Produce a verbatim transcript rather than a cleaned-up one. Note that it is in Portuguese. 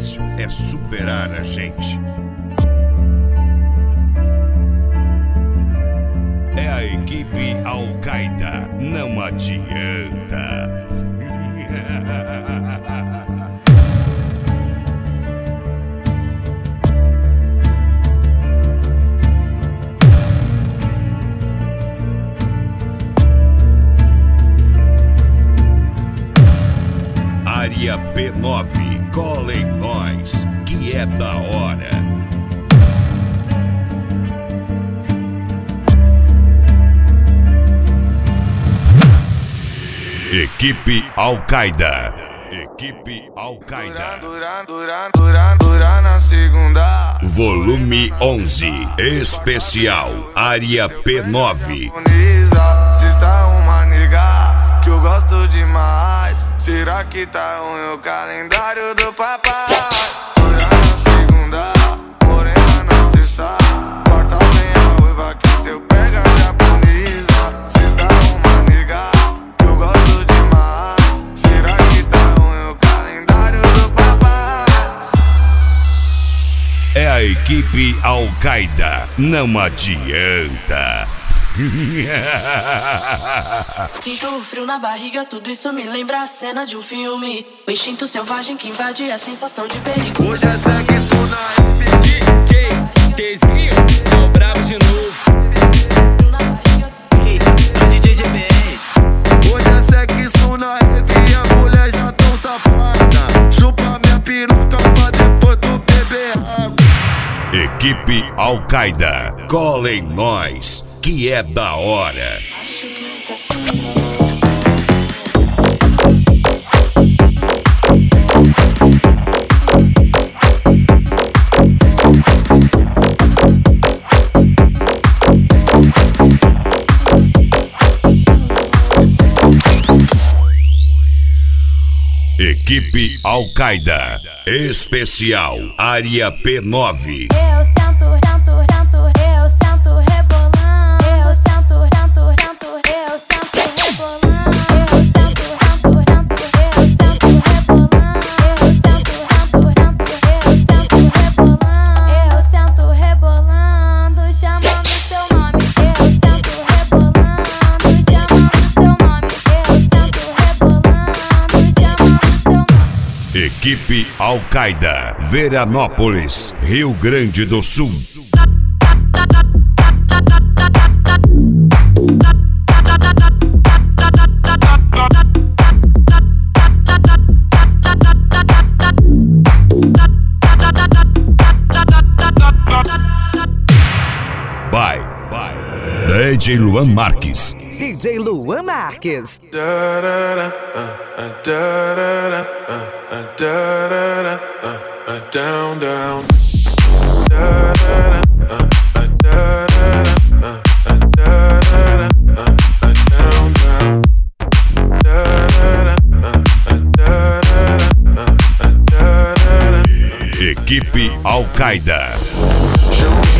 difícil é superar a gente. É a equipe Al-Qaeda, não adianta. Área P nove, cola em nós, que é da hora. Equipe Al-Qaeda. Equipe Al-Qaeda. Duran, Duran, Duran, Duran na segunda. Volume onze, especial, Área P nove. Se está uma nega que eu gosto demais, será que tá ruim o calendário do papai? Duran na segunda, morena na terça, quarta vem a uiva que teu pega japonesa. Se está uma nega que eu gosto demais, será que tá ruim o calendário do papai? É a equipe Al-Qaeda, não adianta. Sinto o frio na barriga, tudo isso me lembra a cena de um filme. O instinto selvagem que invade a sensação de perigo. Hoje é sexo na D J Tzinho, é o brabo de novo. D J G B R. Hoje é sexo na rave, a mulher já tão safada. Chupa minha piroca pra depois tu beber água. Equipe Al-Qaeda, cola em nós, que é da hora. Acho que isso é assim. Equipe Al-Qaeda, especial, Área P nove. Eu sento, sento, sento, eu sento rebolando. Eu sento, sento, sento, eu sento rebolando. Eu sento, sento, sento, eu sento rebolando. Eu sento, sento, sento, eu sento rebolando. Eu sento rebolando, chamando seu nome. Eu sento rebolando, chamando seu nome. Eu sento rebolando, chamando seu nome. Equipe Al-Qaeda, Veranópolis, Rio Grande do Sul. Bye, bye. D J Luan Marques. D J Luan Marques. Down, down. Equipe Al-Qaeda.